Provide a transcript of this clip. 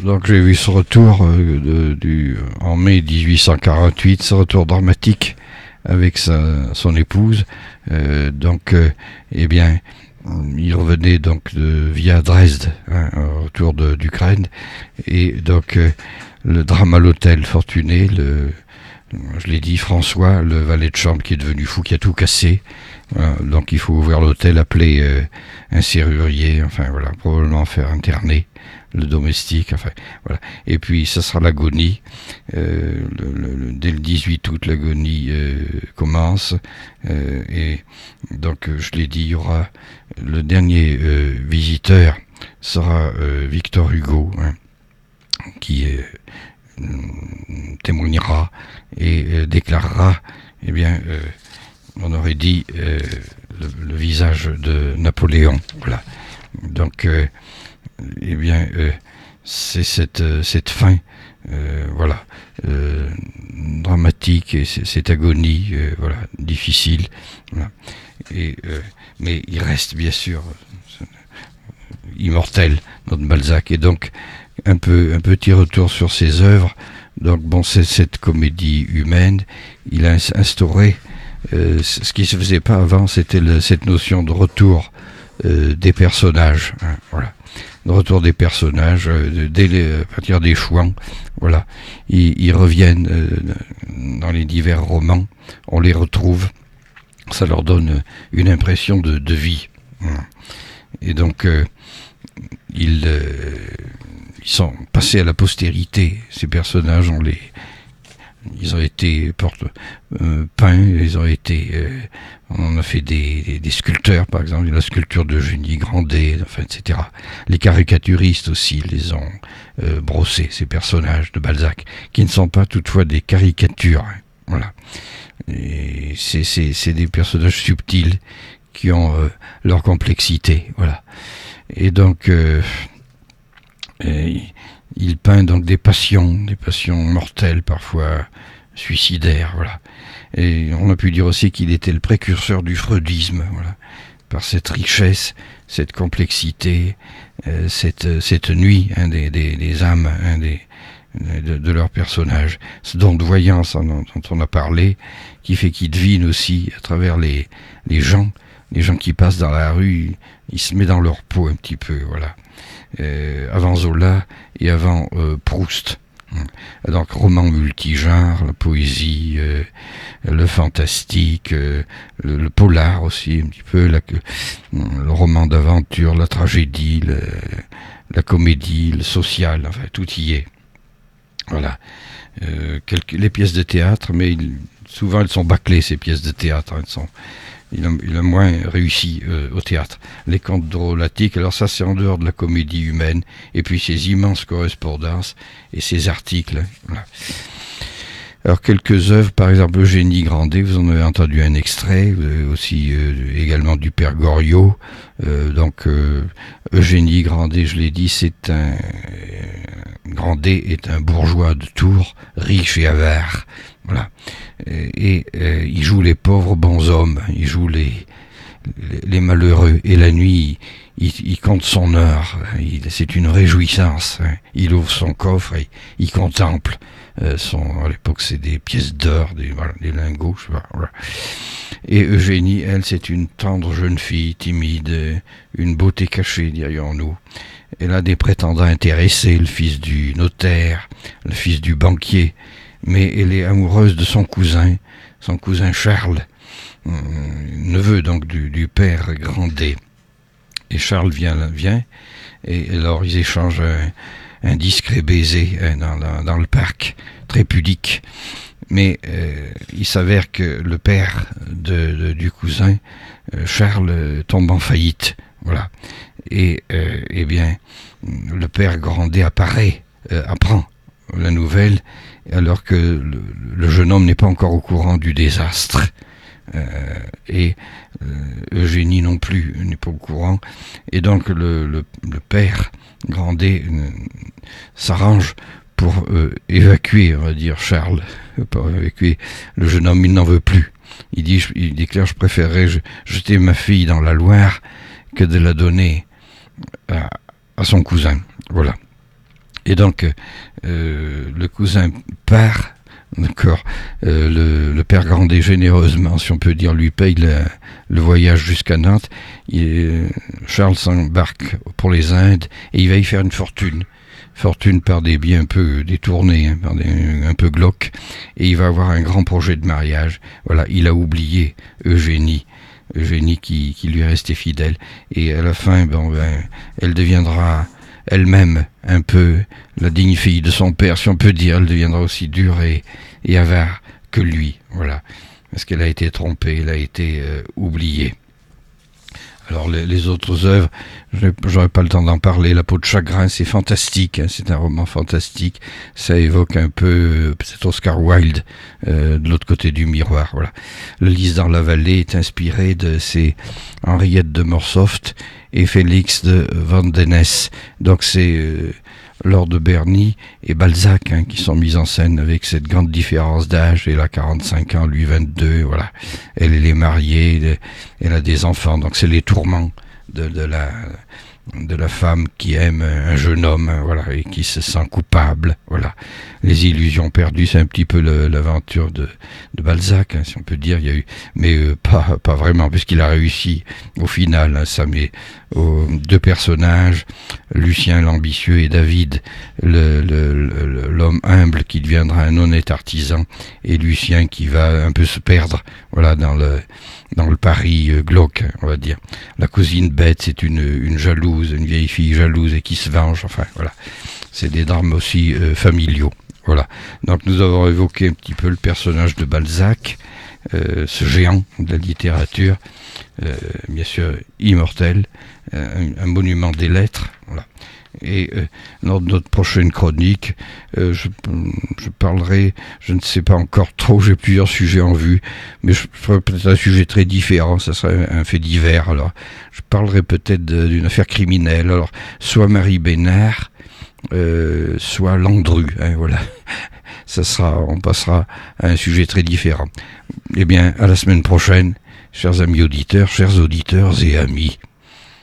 Donc j'ai vu ce retour en mai 1848, ce retour dramatique avec son épouse. Eh bien, il revenait donc via Dresde, autour d'Ukraine, et donc le drame à l'hôtel Fortuné, je l'ai dit, François, le valet de chambre qui est devenu fou, qui a tout cassé. Voilà, donc il faut ouvrir l'hôtel, appeler un serrurier, enfin voilà, probablement faire interner le domestique, enfin voilà. Et puis ça sera l'agonie. Dès le 18 août, l'agonie commence. Et donc je l'ai dit, il y aura le dernier visiteur sera Victor Hugo, qui témoignera et déclarera, eh bien, on aurait dit le visage de Napoléon. Voilà. Donc, eh bien, c'est cette fin, voilà, dramatique, et cette agonie, voilà, difficile. Voilà. Et, mais il reste bien sûr immortel, notre Balzac, et donc un petit retour sur ses œuvres. Donc bon, c'est cette comédie humaine. Il a instauré ce qui se faisait pas avant, c'était cette notion de retour des personnages. Voilà, de retour des personnages à partir des chouans. Voilà, ils reviennent dans les divers romans. On les retrouve. Ça leur donne une impression de vie. Et donc ils sont passés à la postérité. Ces personnages, ils ont été peints, ils ont été, on a fait des sculpteurs, par exemple, la sculpture de Eugénie Grandet, enfin, etc. Les caricaturistes aussi les ont brossés, ces personnages de Balzac, qui ne sont pas toutefois des caricatures. Voilà. Et c'est des personnages subtils qui ont leur complexité. Voilà. Et donc, il peint donc des passions mortelles, parfois suicidaires, voilà. Et on a pu dire aussi qu'il était le précurseur du freudisme, voilà, par cette richesse, cette complexité, cette nuit des âmes, de leurs personnages, ce don de voyance dont on a parlé, qui fait qu'il devine aussi à travers les gens qui passent dans la rue, il se met dans leur peau un petit peu, voilà. Avant Zola et avant Proust. Donc roman multigenre, la poésie, le fantastique, le polar aussi un petit peu, le roman d'aventure, la tragédie, la comédie, le social, enfin tout y est. Voilà. Les pièces de théâtre, mais souvent elles sont bâclées, ces pièces de théâtre. Il a moins réussi au théâtre. Les contes drôlatiques, alors ça c'est en dehors de la comédie humaine, et puis ces immenses correspondances et ces articles. Voilà. Alors quelques œuvres, par exemple Eugénie Grandet, vous en avez entendu un extrait, vous avez aussi également du Père Goriot. Eugénie Grandet, je l'ai dit, Grandet est un bourgeois de Tours, riche et avare. Voilà. Et il joue les pauvres bonshommes, il joue les malheureux. Et la nuit, il compte son heure. C'est une réjouissance. Il ouvre son coffre et il contemple à l'époque, c'est des pièces d'or, des lingots, je sais pas. Voilà. Et Eugénie, elle, c'est une tendre jeune fille, timide, une beauté cachée derrière nous. Elle a des prétendants intéressés, le fils du notaire, le fils du banquier. Mais elle est amoureuse de son cousin Charles, neveu donc du père Grandet. Et Charles vient, et alors ils échangent un discret baiser dans le parc, très pudique. Mais il s'avère que le père du cousin, Charles, tombe en faillite. Voilà. Et eh bien, le père Grandet apprend la nouvelle, alors que le jeune homme n'est pas encore au courant du désastre. Eugénie non plus n'est pas au courant. Et donc le père Grandet s'arrange pour évacuer, on va dire, Charles, pour évacuer le jeune homme. Il n'en veut plus. Il déclare: je préférerais jeter ma fille dans la Loire que de la donner à son cousin. Voilà. Et donc, le cousin part, d'accord, le père Grandet généreusement, si on peut dire, lui paye le voyage jusqu'à Nantes. Charles s'embarque pour les Indes et il va y faire une fortune. Fortune par des biais un peu détournés, hein, un peu glauques, et il va avoir un grand projet de mariage. Voilà, il a oublié Eugénie qui lui restait fidèle, et à la fin, elle deviendra elle-même un peu la digne fille de son père, si on peut dire. Elle deviendra aussi dure et avare que lui, voilà, parce qu'elle a été trompée, elle a été oubliée. Alors les autres œuvres, j'aurais pas le temps d'en parler. La peau de chagrin, c'est fantastique, hein, c'est un roman fantastique. Ça évoque un peu peut-être Oscar Wilde de l'autre côté du miroir. Voilà. Le Lys dans la vallée est inspiré de ces Henriette de Morsoft et Félix de Vandenesse. Donc c'est Lord de Berny et Balzac qui sont mis en scène avec cette grande différence d'âge. Elle a 45 ans, lui 22, voilà. Elle est mariée, elle a des enfants, donc c'est les tourments de la femme qui aime un jeune homme, voilà, et qui se sent coupable, voilà. Les illusions perdues, c'est un petit peu l'aventure de Balzac, si on peut dire. Il y a eu, mais pas vraiment, puisqu'il a réussi au final. Ça met aux deux personnages, Lucien l'ambitieux et David, l'homme humble qui deviendra un honnête artisan, et Lucien qui va un peu se perdre, voilà, dans le Paris glauque, on va dire. La cousine bête, c'est une jalouse, une vieille fille jalouse et qui se venge, enfin voilà. C'est des drames aussi familiaux. Voilà. Donc nous avons évoqué un petit peu le personnage de Balzac, ce géant de la littérature, bien sûr immortel, un monument des lettres. Voilà. Et dans notre prochaine chronique, je parlerai, je ne sais pas encore trop, j'ai plusieurs sujets en vue, mais je ferai peut-être un sujet très différent, ça serait un fait divers. Alors, je parlerai peut-être d'une affaire criminelle, alors soit Marie Bénard, soit Landru, hein, voilà. On passera à un sujet très différent. Eh bien, à la semaine prochaine, chers amis auditeurs, chers auditeurs et amis.